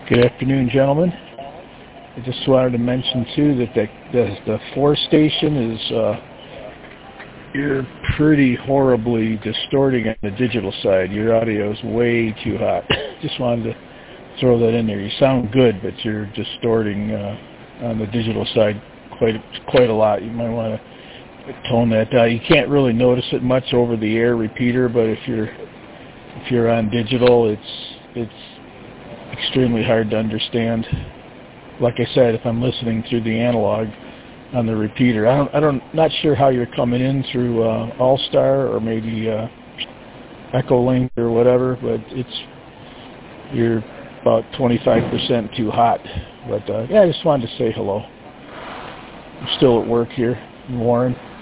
Good afternoon, gentlemen. I just wanted to mention too that the 4 station is you're pretty horribly distorting on the digital side. Your audio is way too hot. Just wanted to throw that in there. You sound good, but you're distorting on the digital side quite a lot. You might want to tone that down. You can't really notice it much over the air repeater, but if you're on digital, it's extremely hard to understand. Like I said, if I'm listening through the analog on the repeater, not sure how you're coming in through All-Star or maybe Echolink or whatever, but you're about 25% too hot. But yeah, I just wanted to say hello. I'm still at work here in Warren.